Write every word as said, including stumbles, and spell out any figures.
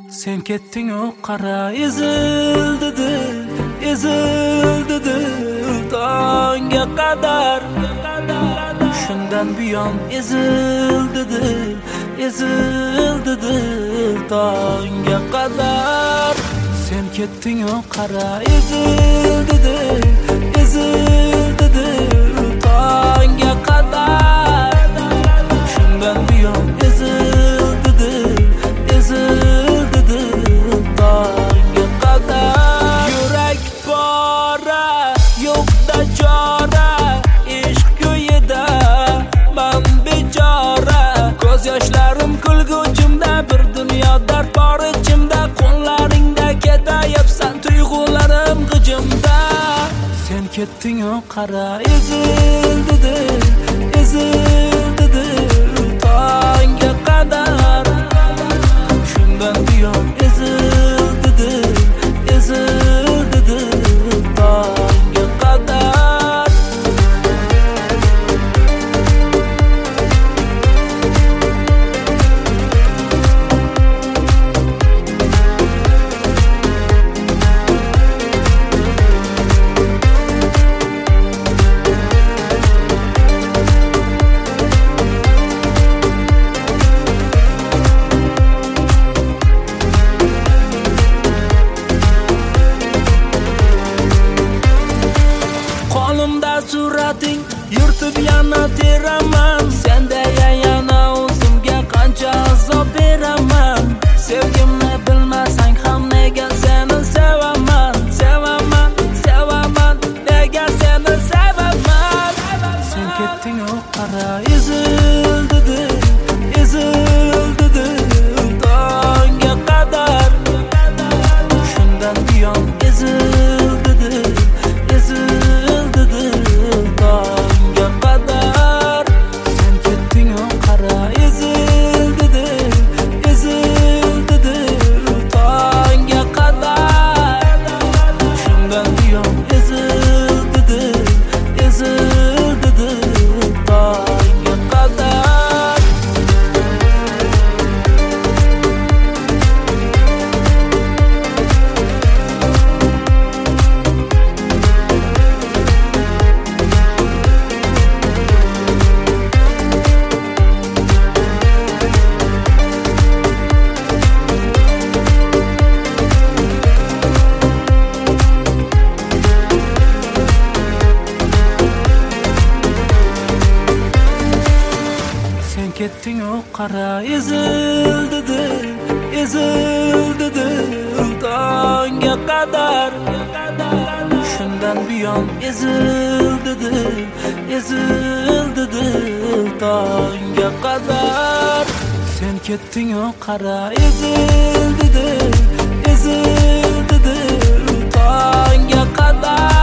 Sen ketding o qara ezildi dil, ezildi dil tongga qadar. Shundan buyon ezildi dil, ezildi dil tongga qadar. Sen ketding o qara ezildi dil, ezildi dil tongga qadar. Shundan buyon ezildi dil, ezildi dil tongga qadar. Yurak pora, yo'qda chora, ishq ko'yida men bechora. Ko'z yoshlarim kulguchimda, bir dunyo dard bor ichimda. Qo'llaringda ketayapsan, tuyg'ularim g'ijimda. Sen ketding o qara ezildi dil, ezildi dil tongga qadar. Shundan buyon ezildi dil, ezildi dil tongga qadar. Qo'limda surating, yurtib yana teraman. Senda yana o'zimga qancha azob beraman. Sevgimni bilmasang ham nega seni sevaman, sevaman, sevaman, nega seni sevaman. Sen ketding o qara ezildi dil, ezildi dil tongga qadar. Shundan buyon ezildi dil, ezildi dil tongga qadar. Sen ketding o qara ezildi dil, ezildi dil tongga qadar. Shundan buyon ezildi dil, ezildi dil tongga qadar. Sen ketding o qara ezildi dil, ezildi dil tongga qadar. Shundan buyon ezildi dil, ezildi dil tongga qadar. Sen ketding o qara ezildi dil, ezildi dil tongga qadar.